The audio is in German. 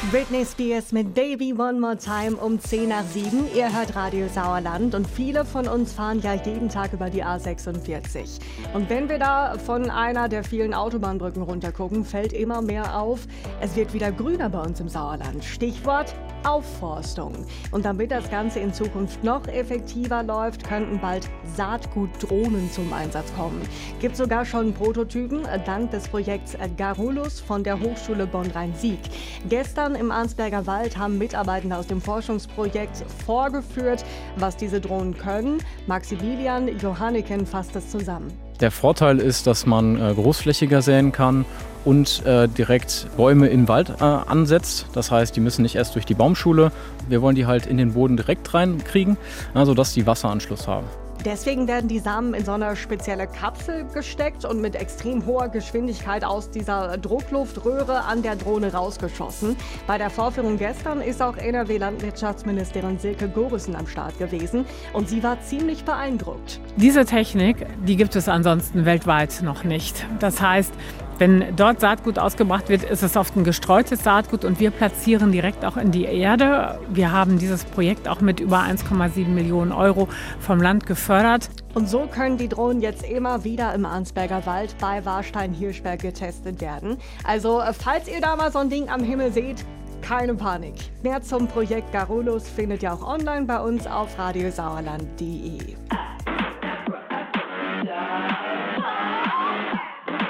Britney Spears mit Baby One More Time um 10 nach 7. Ihr hört Radio Sauerland und viele von uns fahren ja jeden Tag über die A46. Und wenn wir da von einer der vielen Autobahnbrücken runtergucken, fällt immer mehr auf, es wird wieder grüner bei uns im Sauerland. Stichwort Aufforstung. Und damit das Ganze in Zukunft noch effektiver läuft, könnten bald Saatgutdrohnen zum Einsatz kommen. Gibt sogar schon Prototypen dank des Projekts Garrulus von der Hochschule Bonn-Rhein-Sieg. Gestern im Arnsberger Wald haben Mitarbeitende aus dem Forschungsprojekt vorgeführt, was diese Drohnen können. Maximilian Johanneken fasst es zusammen. Der Vorteil ist, dass man großflächiger säen kann und direkt Bäume in den Wald ansetzt. Das heißt, die müssen nicht erst durch die Baumschule. Wir wollen die halt in den Boden direkt reinkriegen, sodass die Wasseranschluss haben. Deswegen werden die Samen in so eine spezielle Kapsel gesteckt und mit extrem hoher Geschwindigkeit aus dieser Druckluftröhre an der Drohne rausgeschossen. Bei der Vorführung gestern ist auch NRW-Landwirtschaftsministerin Silke Gorissen am Start gewesen und sie war ziemlich beeindruckt. Diese Technik, die gibt es ansonsten weltweit noch nicht. Das heißt, wenn dort Saatgut ausgebracht wird, ist es oft ein gestreutes Saatgut und wir platzieren direkt auch in die Erde. Wir haben dieses Projekt auch mit über 1,7 Millionen Euro vom Land gefördert. Und so können die Drohnen jetzt immer wieder im Arnsberger Wald bei Warstein-Hirschberg getestet werden. Also, falls ihr da mal so ein Ding am Himmel seht, keine Panik. Mehr zum Projekt Garrulus findet ihr auch online bei uns auf radiosauerland.de.